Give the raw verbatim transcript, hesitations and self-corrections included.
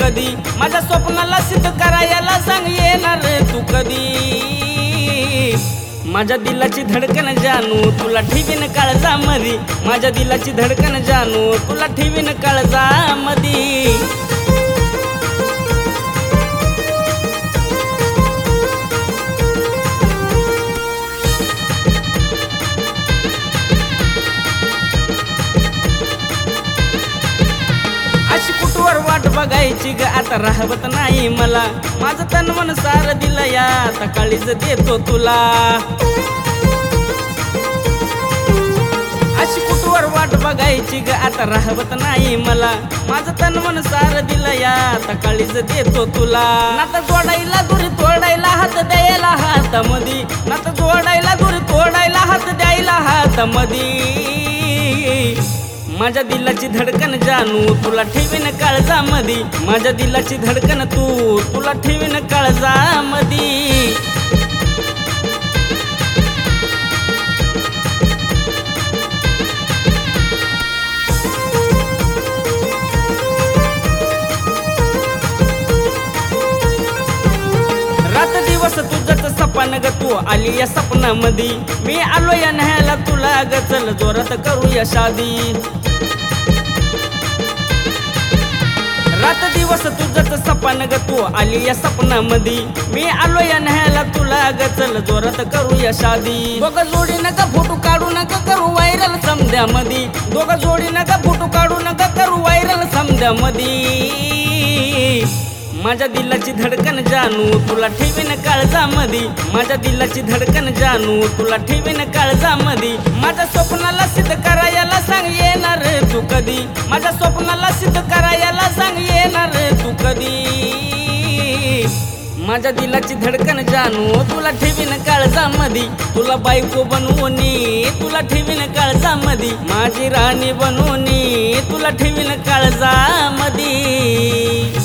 कधी माझ्या स्वप्नाला सिद्ध करायला सांग येणार तू कधी माझ्या दिलाची धडकन जानू तुला ठेवीन काळजामधी माझ्या दिलाची धडकन जानू तुला ठेवीन काळजामधी अशी कुठवर वाट बघायची ग आता राहवत नाही मला माझं तन मन सार दिलं या आता काळीज देतो तुला अशी कुठवर वाट बघायची ग आता राहवत नाही मला माझं तन मन सार दिलं या आता काळीज देतो तुला नातं जोडायला दुरी तोडायला हात द्यायला हातामधी नातं जोडायला दुरी तोडायला हात द्यायला हातामधी माझ्या दिलाची धडकन जानू तुला ठेवीन काळजामधी माझ्या दिलाची धडकन तू तुला ठेवीन काळजामधी रात दिवस तुझंच सपन ग तू आली या सपनामधी मी आलो या न्यायला तुला ग चल जोरात करूया शादी रात दिवस तुझंच सपन ग तू आली या सपनामधी मी आलो या न्यायला तुला ग चल जोरात करूया शादी दोघं जोडी नका फोटो काढू नका करू व्हायरल समध्यामधी दोघं जोडी नका फोटो काढू नका करू व्हायरल समध्यामधी माझ्या दिलाची धडकन जानू तुला ठेवीन काळजामधी माझ्या दिलाची धडकन जानू तुला ठेवीन काळजामधी माझ्या स्वप्नाला सिद्ध करायला सांग येणार तू कधी माझ्या स्वप्नाला सिद्ध करायला सांग येणार तू कधी माझ्या दिलाची धडकन जानू तुला ठेवीन काळजामधी तुला बायको बनवूनी तुला ठेवीन काळजामधी माझी राणी बनवूनी तुला ठेवीन काळजामधी